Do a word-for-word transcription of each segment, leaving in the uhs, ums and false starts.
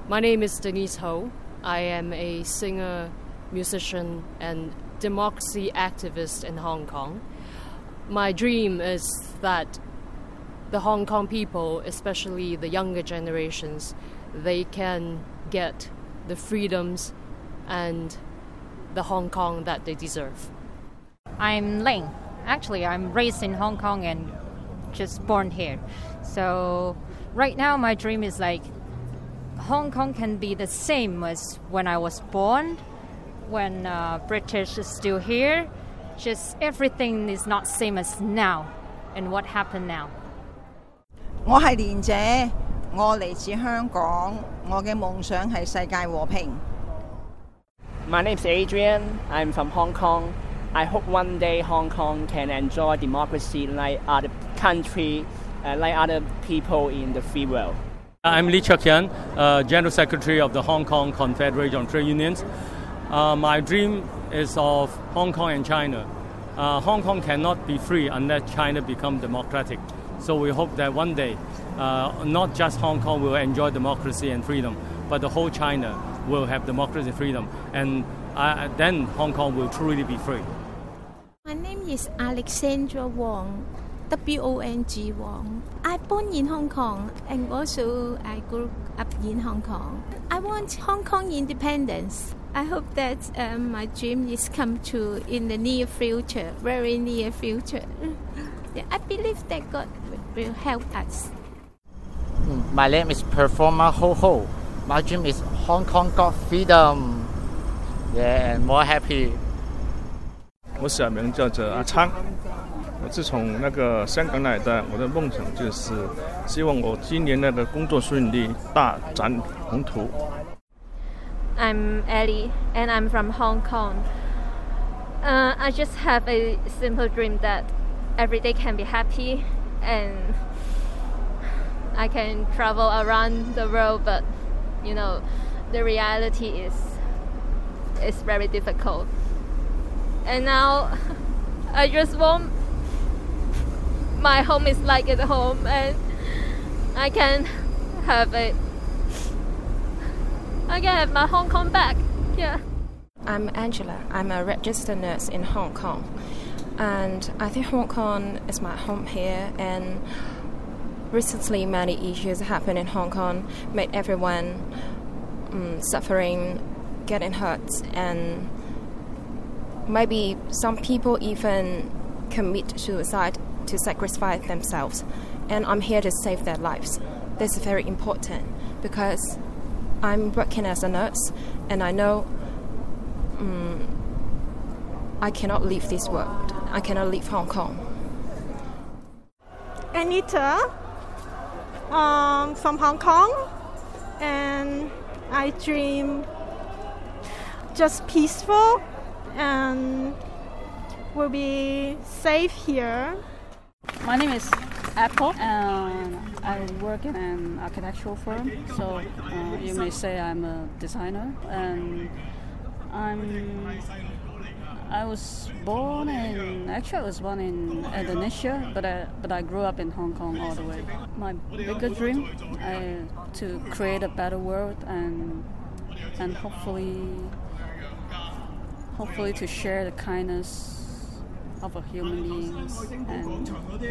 My name is Denise Ho. I am a singer, musician, and democracy activist in Hong Kong. My dream is that the Hong Kong people, especially the younger generations, they can get the freedoms and the Hong Kong that they deserve. I'm Ling. Actually, I'm raised in Hong Kong and just born here. So right now my dream is like Hong Kong can be the same as when I was born, when uh, British is still here. Just everything is not same as now and what happened now. 我係蓮姐，我嚟自香港，我嘅夢想係世界和平。 My name is Adrian. I'm from Hong Kong. I hope one day Hong Kong can enjoy democracy like other countries, uh, like other people in the free world. I'm Lee Chuk-Yan, uh, General Secretary of the Hong Kong Confederation of Trade Unions. Uh, my dream is of Hong Kong and China. Uh, Hong Kong cannot be free unless China becomes democratic. So we hope that one day, uh, not just Hong Kong will enjoy democracy and freedom, but the whole China will have democracy and freedom. And uh, then Hong Kong will truly be free. My name is Alexandra Wong. W O N G Wong. I born in Hong Kong and also I grew up in Hong Kong. I want Hong Kong independence. I hope that um, my dream is come true in the near future, very near future. Yeah, I believe that God will help us. My name is Performer Ho Ho. My dream is Hong Kong got freedom. Yeah, and more happy. 我小名叫做阿昌。我自从那个香港来的，我的梦想就是希望我今年那个工作顺利，大展宏图。 I'm Ellie, and I'm from Hong Kong. Uh, I just have a simple dream that every day can be happy, and I can travel around the world. But you know, the reality is is very difficult. And now, I just want my home is like at home, and I can have it. I can have my Hong Kong back. Yeah. I'm Angela. I'm a registered nurse in Hong Kong, and I think Hong Kong is my home here. And recently, many issues happen in Hong Kong, made everyone um, suffering, getting hurt, and maybe some people even commit suicide to sacrifice themselves, and I'm here to save their lives. This is very important because I'm working as a nurse, and I know um, I cannot leave this world. I cannot leave Hong Kong. Anita, um, from Hong Kong, and I dream just peaceful and will be safe here. My name is Apple, and I work in an architectural firm, so uh, you may say I'm a designer. And I'm I was born in actually I was born in Indonesia, but I but I grew up in Hong Kong all the way. My bigger dream I, to create a better world and and hopefully hopefully to share the kindness of a human beings and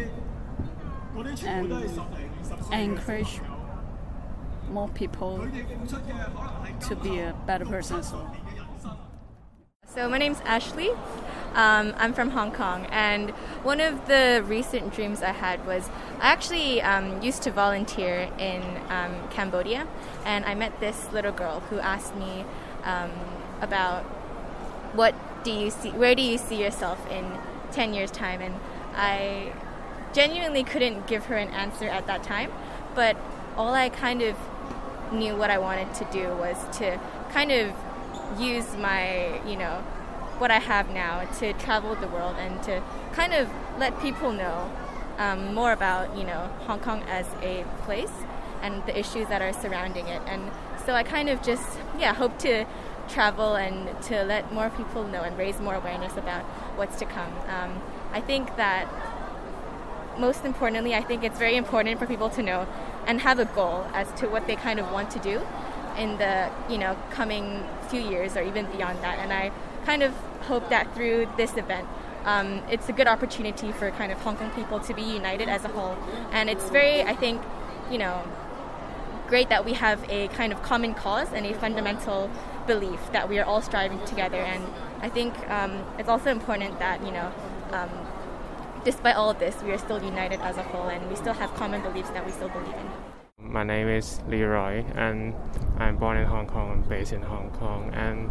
and encourage more people to be a better person as well. So my name's Ashley. Um, I'm from Hong Kong, and one of the recent dreams I had was I actually um, used to volunteer in um, Cambodia, and I met this little girl who asked me um, about what do you see, where do you see yourself in ten years time, and I genuinely couldn't give her an answer at that time, but all I kind of knew what I wanted to do was to kind of use my, you know, what I have now to travel the world and to kind of let people know um, more about, you know, Hong Kong as a place and the issues that are surrounding it. And so I kind of just, yeah, hope to travel and to let more people know and raise more awareness about what's to come. Um, I think that most importantly, I think it's very important for people to know and have a goal as to what they kind of want to do. in the, you know, coming few years or even beyond that. And I kind of hope that through this event, um, it's a good opportunity for kind of Hong Kong people to be united as a whole. And it's very, I think, you know, great that we have a kind of common cause and a fundamental belief that we are all striving together. And I think um, it's also important that, you know, um, despite all of this, we are still united as a whole, and we still have common beliefs that we still believe in. My name is Leroy, and I'm born in Hong Kong and based in Hong Kong. And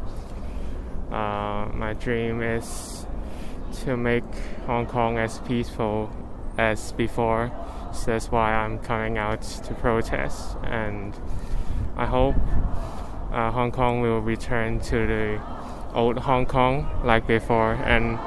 uh, my dream is to make Hong Kong as peaceful as before. So that's why I'm coming out to protest. And I hope uh, Hong Kong will return to the old Hong Kong like before, and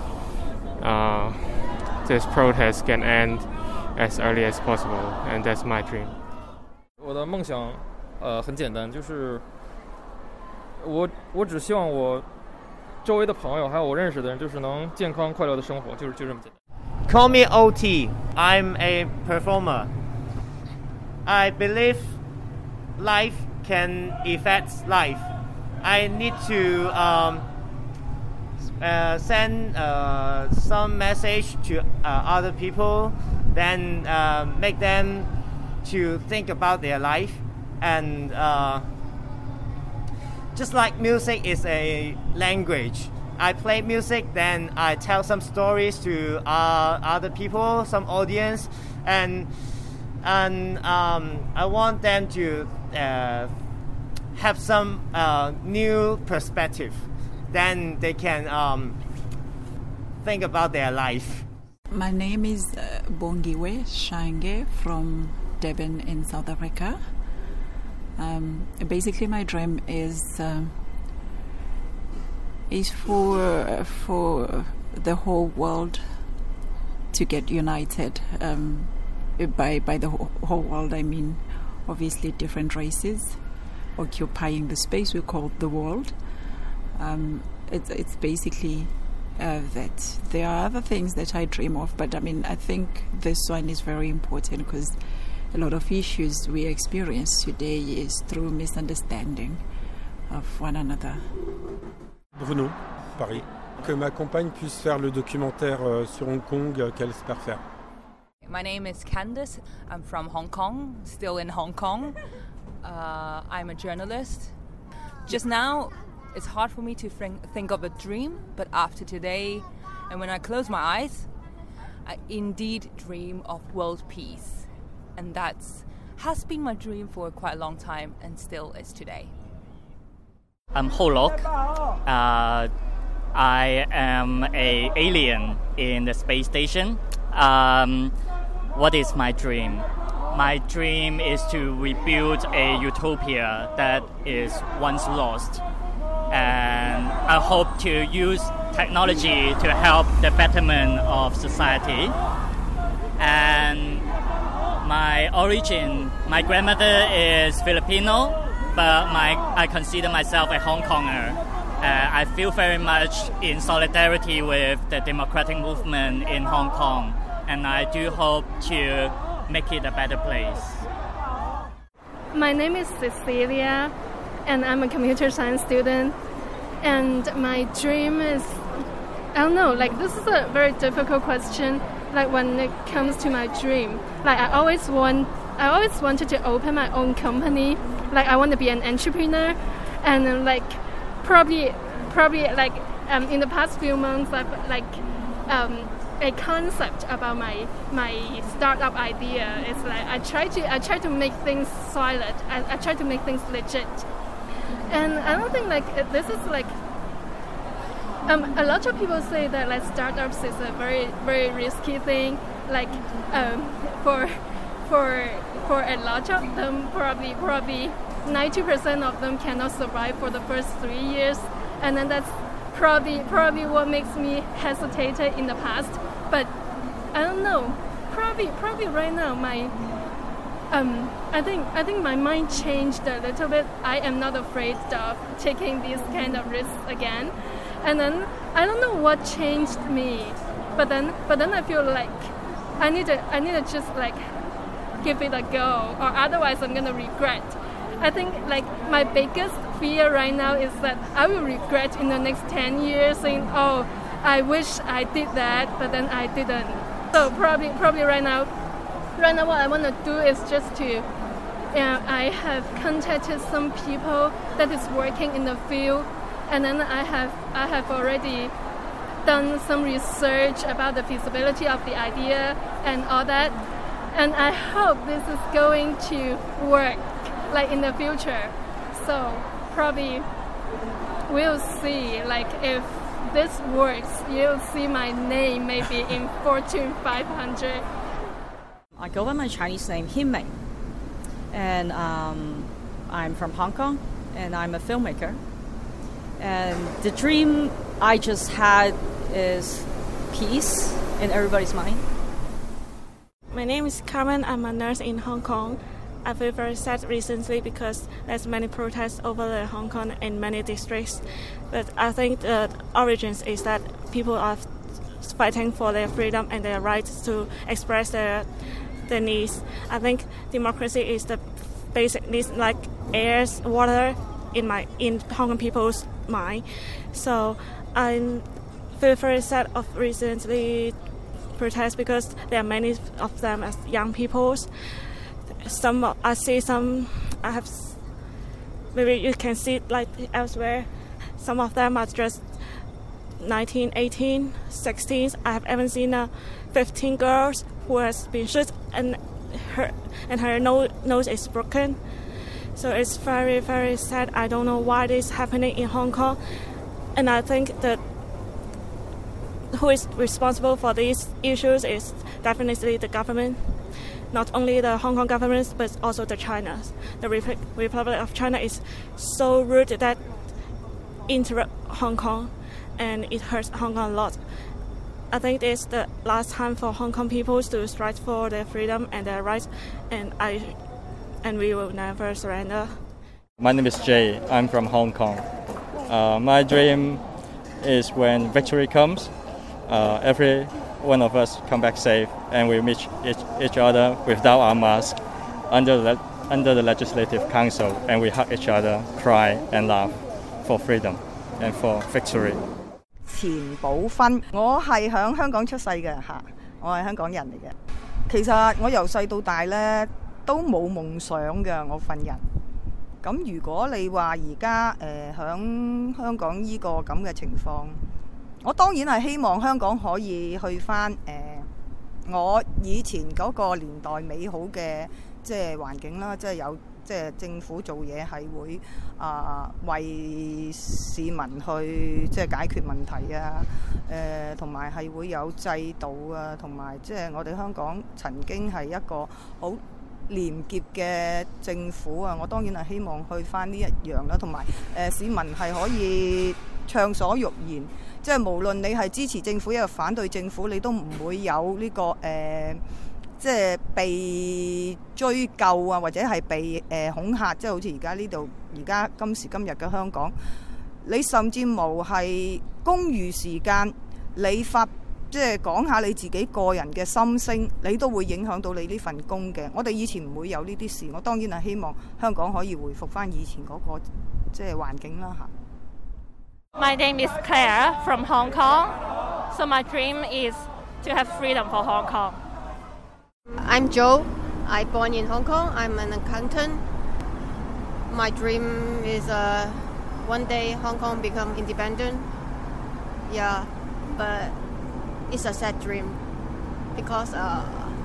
uh, this protest can end as early as possible, and that's my dream. 我的梦想，呃，很简单，就是我我只希望我周围的朋友还有我认识的人，就是能健康快乐的生活，就是就这么简单。 Call me O T. I'm a performer. I believe life can affect life. I need to um, uh, send uh, some message to uh, other people, then uh, make them to think about their life. And uh, just like music is a language, I play music, then I tell some stories to uh, other people, some audience, and and um, I want them to uh, have some uh, new perspective. Then they can um, think about their life. My name is uh, Bongiwe Shange from Devon in South Africa. Um, basically, my dream is uh, is for for the whole world to get united. Um, by by the whole world, I mean obviously different races occupying the space we call the world. Um, it's it's basically uh, that. There are other things that I dream of, but I mean I think this one is very important because a lot of issues we experience today is through misunderstanding of one another. Bruno, Paris. Que ma compagne puisse faire le documentaire euh, sur Hong Kong euh, qu'elle espère faire. My name is Candice. I'm from Hong Kong, still in Hong Kong. Uh, I'm a journalist. Just now, it's hard for me to think of a dream, but after today, and when I close my eyes, I indeed dream of world peace. And that has been my dream for quite a long time and still is today. I'm Holok. Uh, I am an alien in the space station. Um, what is my dream? My dream is to rebuild a utopia that is once lost. And I hope to use technology to help the betterment of society. And my origin, my grandmother is Filipino, but my I consider myself a Hong Konger. Uh, I feel very much in solidarity with the democratic movement in Hong Kong, and I do hope to make it a better place. My name is Cecilia, and I'm a computer science student. And my dream is, I don't know, like this is a very difficult question. Like when it comes to my dream, like I always want, I always wanted to open my own company. Like I want to be an entrepreneur, and uh, like probably, probably like um, in the past few months, I've like um, a concept about my my startup idea. It's like I try to I try to make things solid. I, I try to make things legit, and I don't think like this is like. Um, a lot of people say that like startups is a very very risky thing. Like um, for for for a lot of them, probably probably ninety percent of them cannot survive for the first three years, and then that's probably probably what makes me hesitated in the past. But I don't know. Probably probably right now my um I think I think my mind changed a little bit. I am not afraid of taking these kind of risks again. And then I don't know what changed me, but then but then I feel like I need to I need to just like give it a go, or otherwise I'm gonna regret. I think like my biggest fear right now is that I will regret in the next ten years saying, oh, I wish I did that, but then I didn't. So probably probably right now, right now what I want to do is just to, uh, I have contacted some people that is working in the field, and then I have I have already done some research about the feasibility of the idea and all that, and I hope this is going to work like in the future. So probably we'll see, like if this works, you'll see my name maybe in Fortune five hundred. I go by my Chinese name, Hin Mei, and um, I'm from Hong Kong, and I'm a filmmaker. And the dream I just had is peace in everybody's mind. My name is Carmen. I'm a nurse in Hong Kong. I feel very sad recently because there's many protests over the Hong Kong in many districts. But I think the origins is that people are fighting for their freedom and their rights to express their their needs. I think democracy is the basic needs like air, water in my in Hong Kong people's mind. So I feel very sad of recently protests because there are many of them as young people. Some I see some I have maybe you can see it like elsewhere. Some of them are just nineteen, eighteen, sixteen. I have even seen a fifteen girls who has been shot and her and her nose, nose is broken. So it's very very sad. I don't know why this is happening in Hong Kong, and I think that who is responsible for these issues is definitely the government. Not only the Hong Kong government, but also the China. The Rep- Republic of China is so rude that interrupt Hong Kong, and it hurts Hong Kong a lot. I think this is the last time for Hong Kong people to strike for their freedom and their rights, and I, and we will never surrender. My name is Jay. I'm from Hong Kong. Uh, my dream is when victory comes, uh, every one of us come back safe, and we meet each, each other without our mask under the, under the Legislative Council, and we hug each other, cry and laugh for freedom and for victory. 錢寶芬，我係響香港出世嘅嚇，我係香港人嚟嘅。其實我由細到大咧都冇夢想嘅，我份人。咁如果你話而家誒響香港依個咁嘅情況，我當然係希望香港可以去返誒、呃、我以前嗰個年代美好嘅即係環境啦，即係有即係政府做嘢係會啊、呃、為市民去即係解決問題啊，誒同埋係會有制度啊，同埋即係我哋香港曾經係一個好廉潔嘅政府啊，我當然係希望去返呢一樣啦，同埋誒市民係可以暢所欲言。即係無論你係支持政府，亦或反對政府，你都唔會有呢、這個誒、呃，即係被追究啊，或者係被誒、呃、恐嚇，即係好似而家呢度，而家今時今日嘅香港，你甚至無係公餘時間，你發即係講下你自己個人嘅心聲，你都會影響到你呢份工嘅。我哋以前唔會有呢啲事，我當然係希望香港可以回復返以前嗰、那個即係環境啦嚇。 My name is Claire from Hong Kong. So my dream is to have freedom for Hong Kong. I'm Joe. I born in Hong Kong. I'm an accountant. My dream is uh, one day Hong Kong become independent. Yeah, but it's a sad dream because uh,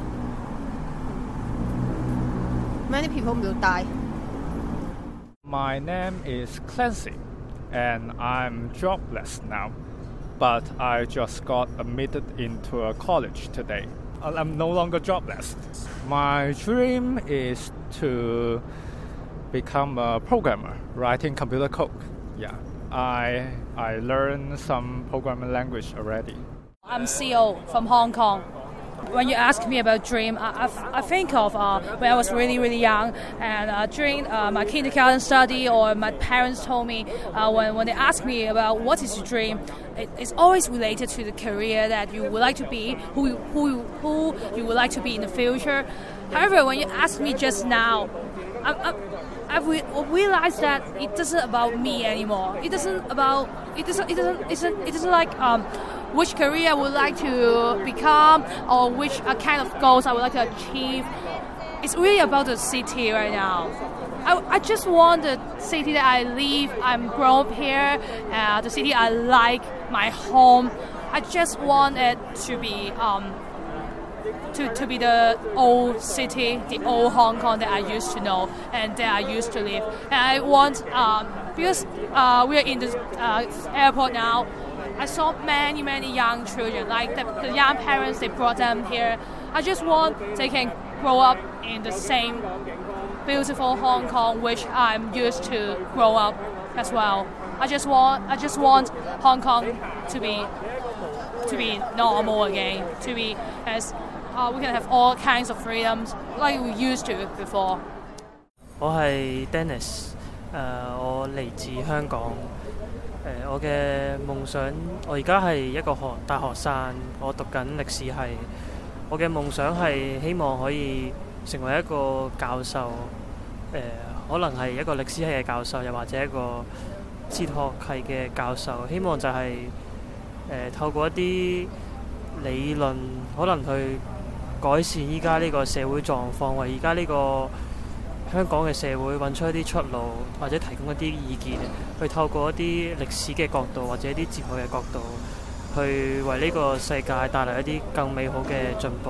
many people will die. My name is Clancy. And I'm jobless now, but I just got admitted into a college today. I'm no longer jobless. My dream is to become a programmer, writing computer code. Yeah, I I learned some programming language already. I'm C O from Hong Kong. When you ask me about dream, I, I, I think of uh, when I was really, really young, and uh, during uh, my kindergarten study, or my parents told me uh, when, when they ask me about what is your dream, it, it's always related to the career that you would like to be, who, who, who you would like to be in the future. However, when you ask me just now, I'm, I'm, I re- realized that it doesn't about me anymore. It doesn't about it doesn't it doesn't it doesn't, it doesn't like um, which career I would like to become or which uh, kind of goals I would like to achieve. It's really about the city right now. I, I just want the city that I live. I'm grown up here. Uh, the city I like, my home. I just want it to be um, to, to be the old city, the old Hong Kong that I used to know and that I used to live. And I want, um, because uh, we are in the uh, airport now, I saw many, many young children, like the, the young parents, they brought them here. I just want they can grow up in the same beautiful Hong Kong which I'm used to grow up as well. I just want, I just want Hong Kong to be, to be normal again, to be as Uh, we can have all kinds of freedoms like we used to before. 我係 Dennis， 誒、呃、我嚟自香港，誒、呃、我嘅夢想，我而家係一個學大學生，我讀緊歷史系，我嘅夢想係希望可以成為一個教授，誒、呃、可能係一個歷史系嘅教授，又或者一個哲學系嘅教授，希望就係、是、誒、呃、透過一啲理論，可能去改善依家呢個社會狀況，為而家呢個香港嘅社會揾出一啲出路，或者提供一啲意見，去透過一啲歷史嘅角度或者一啲哲學嘅角度，去為呢個世界帶來一啲更美好嘅進步。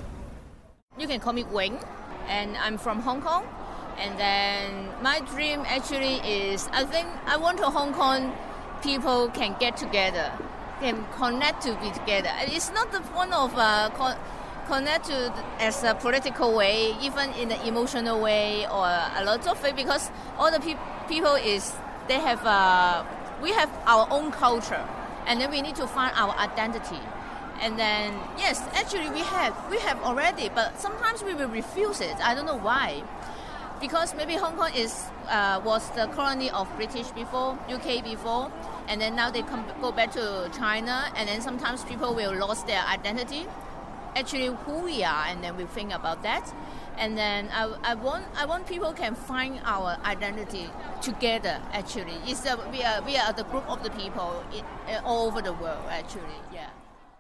You can call me Wing, and I'm from Hong Kong. And then my dream actually is, I think I want to Hong Kong people can get together, can connect to be together. It's not the one of uh, connect to as a political way, even in an emotional way or a lot of it, because all the pe- people is they have uh, we have our own culture, and then we need to find our identity. And then yes, actually we have we have already, but sometimes we will refuse it. I don't know why, because maybe Hong Kong is uh, was the colony of British before, U K before, and then now they come go back to China, and then sometimes people will lose their identity. Actually who we are, and then we think about that, and then I, I want I want people can find our identity together. Actually, it's a, we are we are the group of the people in, uh, all over the world. Actually, yeah.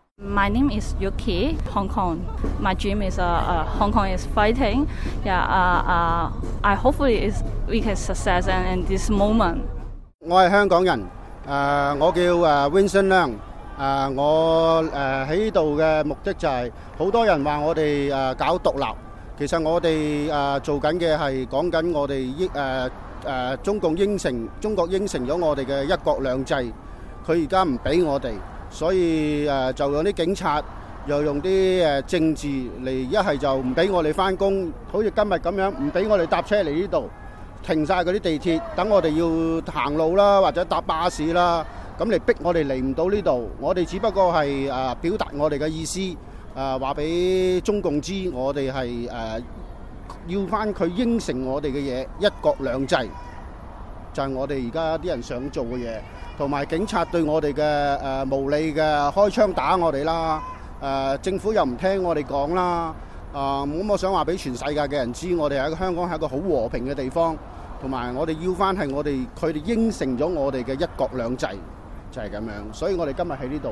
My name is Yuki, Hong Kong. My dream is uh, uh, Hong Kong is fighting. Yeah, uh, uh, I hopefully is we can success and in this moment. 我係香港人，誒、呃、我叫誒 Vincent Leung。誒、呃、我誒喺度嘅目的就係、是、好多人話我哋誒、呃、搞獨立，其實我哋誒、呃、做緊嘅係講緊我哋應誒誒中共應承中國應承咗我哋嘅一國兩制，佢而家唔俾我哋，所以誒、呃、就用啲警察，又用啲誒政治嚟，一係就唔俾我哋返工，好似今日咁樣唔俾我哋搭車嚟呢度，停晒嗰啲地鐵，等我哋要行路啦，或者搭巴士啦。咁嚟逼我哋嚟唔到呢度，我哋只不過係誒表達我哋嘅意思，誒話俾中共知，我哋係誒要翻佢應承我哋嘅嘢，一國兩制，就係我哋而家啲人想做嘅嘢，同埋警察對我哋嘅誒無理嘅開槍打我哋啦，誒政府又唔聽我哋講啦，啊咁我想話俾全世界嘅人知，我哋喺香港係一個好和平嘅地方，同埋我哋要翻係我哋佢哋應承咗我哋嘅一國兩制。就係咁樣，所以我哋今日喺呢度。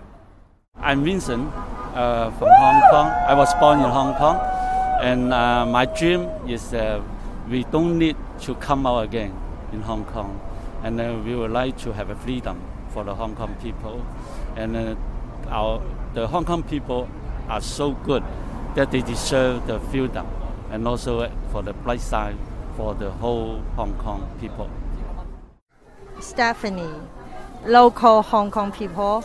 I'm Vincent, uh, from Hong Kong. I was born in Hong Kong, and uh, my dream is uh, we don't need to come out again in Hong Kong, and uh, we would like to have a freedom for the Hong Kong people, and uh, our the Hong Kong people are so good that they deserve the freedom, and also for the bright side for the whole Hong Kong people. Stephanie. Local Hong Kong people,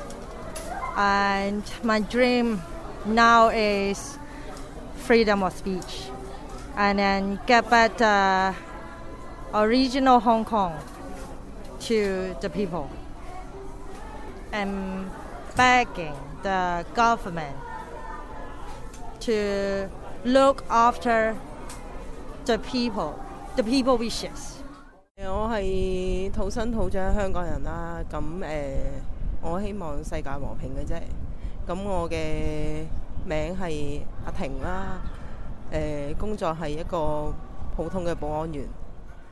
and my dream now is freedom of speech, and then get back the original Hong Kong to the people, and begging the government to look after the people, the people wishes. 我係土生土長香港人啦，咁誒、呃，我希望世界和平嘅啫。咁我嘅名係阿婷啦，誒、呃、工作係一個普通嘅保安員。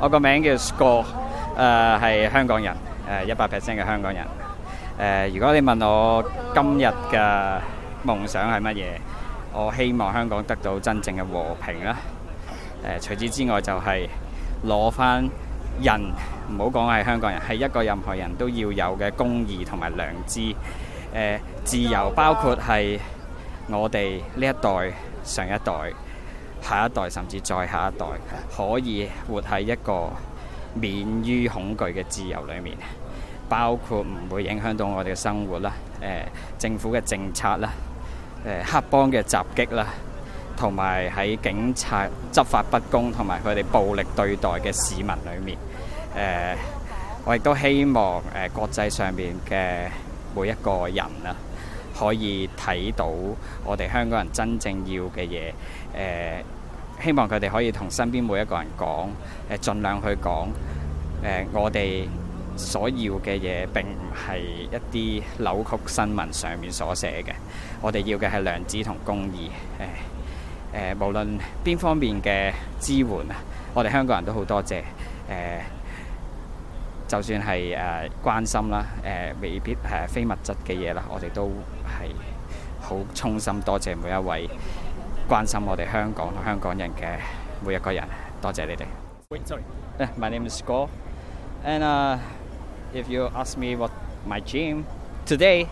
我個名叫 Score， 誒係香港人，誒一百 percent 嘅香港人。誒、呃，如果你問我今日嘅夢想係乜嘢，我希望香港得到真正嘅和平啦。誒、呃，除此之外就係攞翻人，唔好講係香港人，係一個任何人都要有嘅公義同埋良知。誒、呃，自由包括係我哋呢一代、上一代、下一代甚至再下一代可以活喺一個免於恐懼嘅自由裏面，包括唔會影響到我哋嘅生活啦，誒、呃、政府嘅政策啦，誒、呃、黑幫嘅襲擊啦，同埋喺警察執法不公同埋佢哋暴力對待嘅市民裏面，誒、呃、我亦都希望誒、呃、國際上面嘅每一個人啊，可以睇到我哋香港人真正要嘅嘢，誒、呃、希望佢哋可以同身邊每一個人講，誒盡量去講，誒、呃、我哋所要嘅嘢並唔係一啲扭曲新聞上面所寫嘅，我哋要嘅係良知同公義，誒、呃、誒、呃、無論邊方面嘅支援啊，我哋香港人都好多謝，誒、呃。就算係誒、呃、關心啦，誒、呃、未必係非物質嘅嘢啦，我哋都係好衷心多謝每一位關心我哋香港同香港人嘅每一個人，多謝你哋。Wait, sorry. My name is Score, and uh, if you ask me what my dream today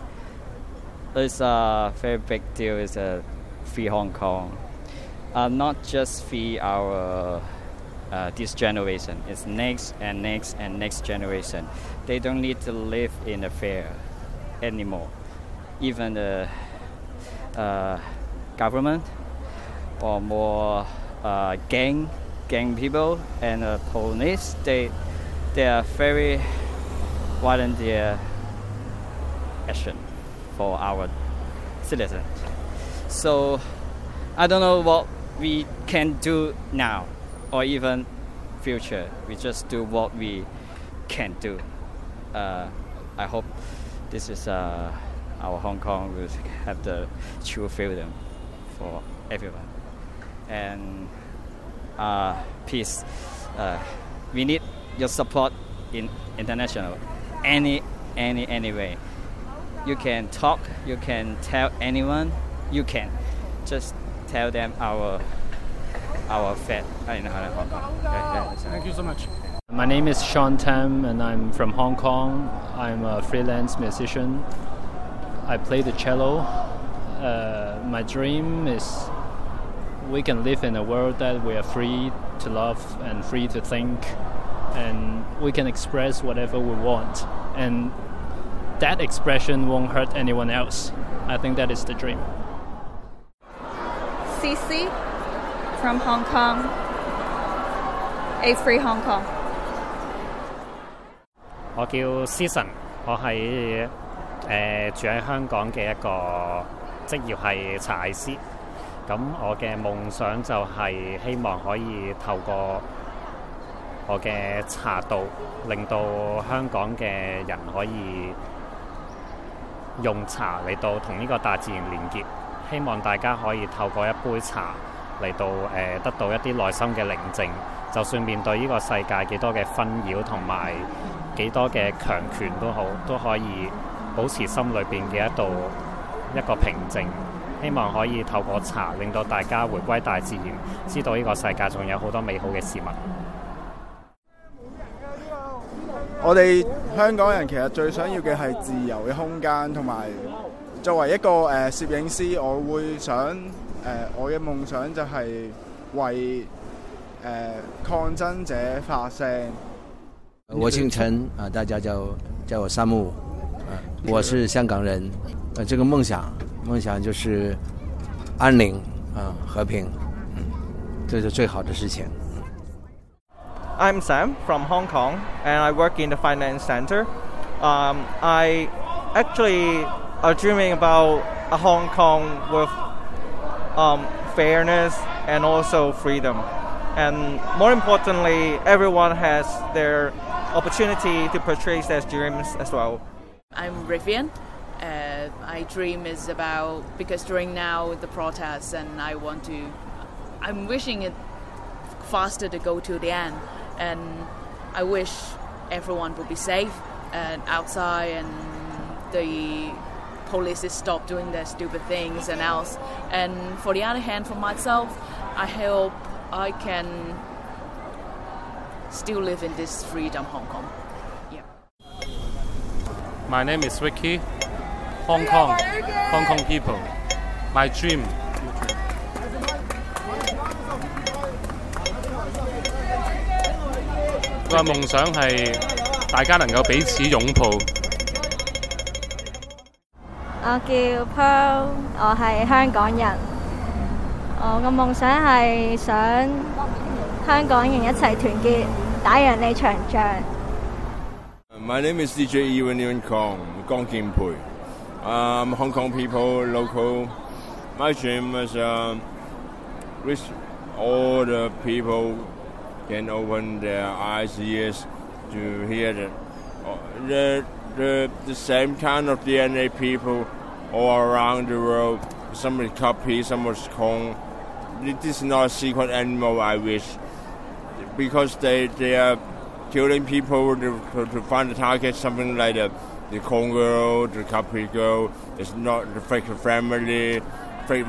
is a very big deal. Is a free Hong Kong, uh, not just free our. Uh, this generation, it's next and next and next generation. They don't need to live in a fear anymore. Even the uh, government or more uh, gang gang people and uh, police, they they are very volunteer action for our citizens. So I don't know what we can do now. Or even future, we just do what we can do. Uh, I hope this is uh, our Hong Kong will have the true freedom for everyone. And uh, peace. Uh, we need your support in international, any, any, any way. You can talk, you can tell anyone, you can just tell them our our fate in Hong Kong. Thank you so much. My name is Sean Tam and I'm from Hong Kong. I'm a freelance musician. I play the cello. Uh, my dream is we can live in a world that we are free to love and free to think, and we can express whatever we want, and that expression won't hurt anyone else. I think that is the dream. Cici from Hong Kong, A Free Hong Kong. 我叫 Season， 我係誒、呃、住喺香港嘅一個職業係茶藝師。咁我嘅夢想就係希望可以透過我嘅茶道，令到香港嘅人可以用茶嚟到同呢個大自然連結。希望大家可以透過一杯茶嚟到誒、呃、得到一啲內心嘅寧靜，就算面對呢個世界幾多嘅紛擾同埋幾多嘅強權都好，都可以保持心裏邊嘅一道一個平靜。希望可以透過茶令到大家回歸大自然，知道呢個世界仲有好多美好嘅事物。 我哋香港人其實最想要嘅係自由嘅空間，同埋作為一個誒、呃、攝影師，我會想誒、呃、我嘅夢想就係為誒、呃、抗爭者發聲。 我姓陳啊，大家叫叫我山木，啊，我是香港人，呃，這個夢想夢想就是安寧啊，和平，嗯，這是最好的事情。 I'm Sam from Hong Kong, and I work in the finance center. Um, I actually are dreaming about a Hong Kong with um, fairness and also freedom. And more importantly, everyone has their opportunity to portray their dreams as well. I'm Rivian. Uh, my dream is about, because during now the protests, and I want to, I'm wishing it faster to go to the end. and I wish everyone would be safe and outside, and the police stop doing their stupid things and else. And for the other hand, for myself, I hope I can still live in this freedom Hong Kong. Yeah. My name is Ricky. Hong Kong, Hong Kong people. My dream. 個夢想係大家能夠彼此擁抱。 我叫 Pearl， 我係香港人。我個夢想係想香港人一齊團結，打贏呢場仗。 My name is D J Ewan Ewan Kong, Gong Kim Pui. Um, Hong Kong people, local. My dream is um, wish all the people can open their eyes, ears to hear the, the, the, the same kind of D N A people all around the world. Some is copy, some is Kong. This is not a secret anymore, I wish. Because they, they are killing people to, to, to find the target, something like the, the Kong girl, the copy girl. It's not the fake family, fake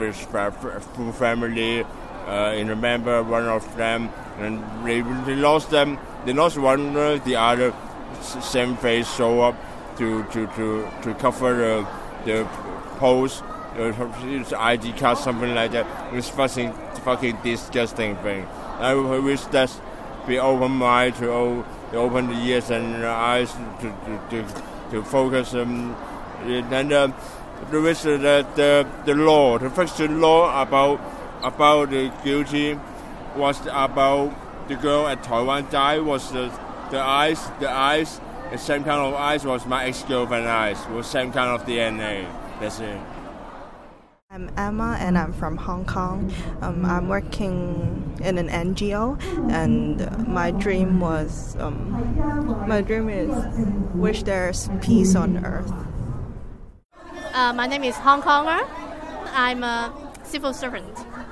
family. Uh, and remember one of them, and they, they lost them. They lost one, uh, the other same face show up to to, to, to cover the the post, uh, I D card, something like that. It's fucking fucking disgusting thing. I wish that be open mind to, oh, to open the ears and eyes to to, to, to focus. Um, and uh, the wish that the the law, the fix the law about. About the guilty was about the girl at Taiwan died was the the eyes the eyes the same kind of eyes was my ex-girlfriend's eyes was same kind of D N A. That's it. I'm Emma and I'm from Hong Kong. Um, I'm working in an N G O, and my dream was um, my dream is wish there's peace on earth. Uh, my name is Hong Konger. I'm a civil servant.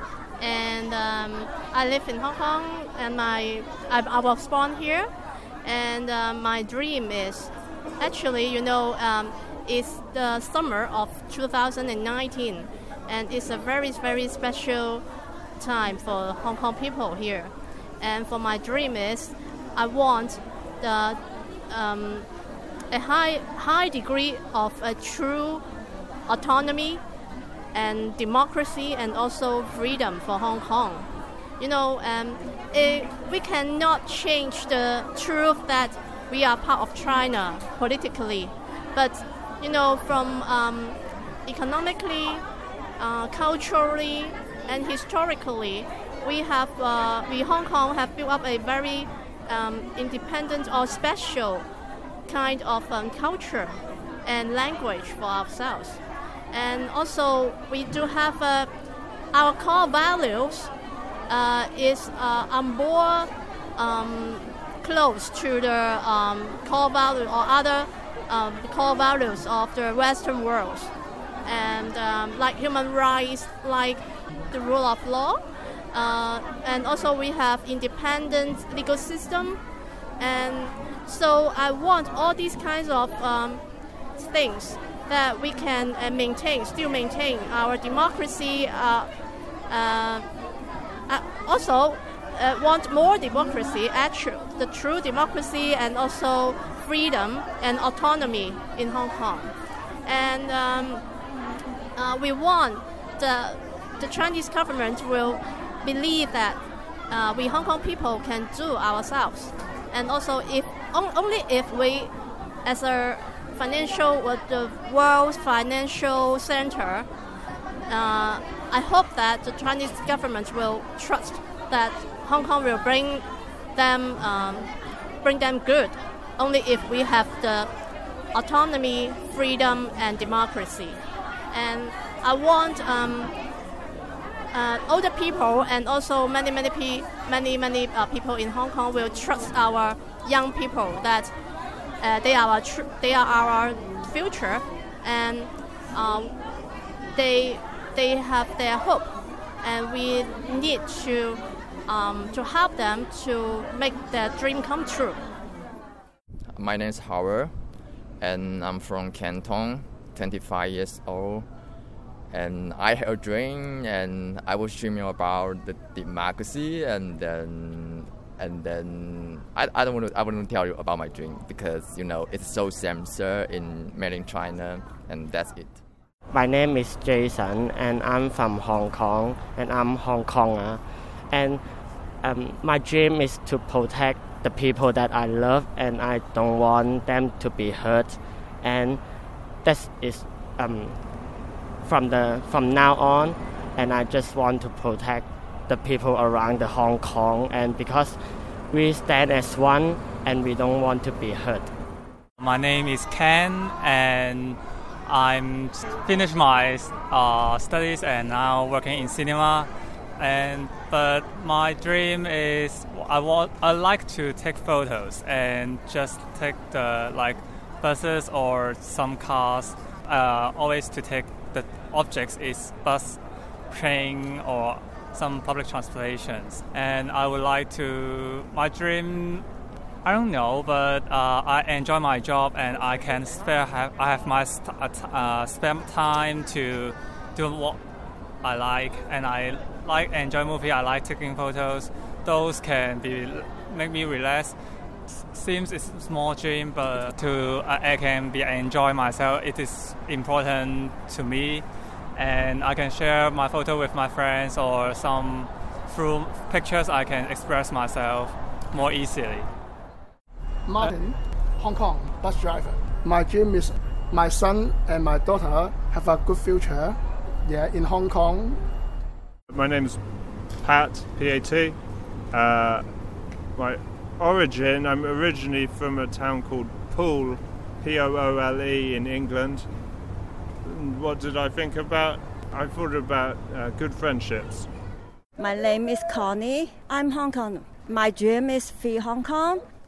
And um, I live in Hong Kong, and my I, I was born here, and uh, my dream is actually, you know, um, it's the summer of two thousand nineteen, and it's a very, very special time for Hong Kong people here. And for my dream is, I want the um, a high high degree of a true autonomy and democracy, and also freedom for Hong Kong. You know, um, it, we cannot change the truth that we are part of China politically, but you know, from um, economically, uh, culturally, and historically, we have uh, we Hong Kong have built up a very um, independent or special kind of um, culture and language for ourselves. And also, we do have uh, our core values uh, is uh, are more um, close to the um, core value or other um, core values of the Western world, and um, like human rights, like the rule of law, uh, and also we have independent legal system, and so I want all these kinds of um, things that we can uh, maintain, still maintain our democracy. Uh, uh, uh, also, uh, want more democracy, actual, the true democracy, and also freedom and autonomy in Hong Kong. And um, uh, we want the the Chinese government will believe that uh, we Hong Kong people can do ourselves, and also if on, only if we, as a financial, uh, the world's financial center, uh, I hope that the Chinese government will trust that Hong Kong will bring them, um, bring them good, only if we have the autonomy, freedom, and democracy. And I want um, uh, older people and also many, many, pe- many, many uh, people in Hong Kong will trust our young people that. Uh, they are our tr- they are our future, and um, they they have their hope, and we need to um, to help them to make their dream come true. My name is Howard, and I'm from Canton, twenty-five years old. And I had a dream, and I was dreaming about the democracy, and then, and then I, I don't want to I want to tell you about my dream because you know it's so censored in made in China, and that's it. My name is Jason, and I'm from Hong Kong, and I'm Hong Konger, and um, my dream is to protect the people that I love, and I don't want them to be hurt, and that is um, from the from now on, and I just want to protect the people around the Hong Kong, and because we stand as one, and we don't want to be hurt. My name is Ken, and I'm finished my uh, studies and now working in cinema. And but my dream is I want I like to take photos and just take the like buses or some cars. Uh, always to take the objects is bus, train, or some public transportations. And I would like to my dream. I don't know, but uh, I enjoy my job and I can spare have I have my st- uh, spare time to do what I like, and I like enjoy movie. I like taking photos. Those can be make me relax. Seems it's a small dream, but to uh, I can be enjoy myself. It is important to me, and I can share my photo with my friends or some through pictures. I can express myself more easily. Martin, Hong Kong bus driver. My dream is my son and my daughter have a good future. Yeah, in Hong Kong. My name's Pat, P A T. Uh, my origin, I'm originally from a town called Poole, P O O L E in England. And what did I think about? I thought about uh, good friendships. My name is Connie. I'm Hong Kong. My dream is free Hong Kong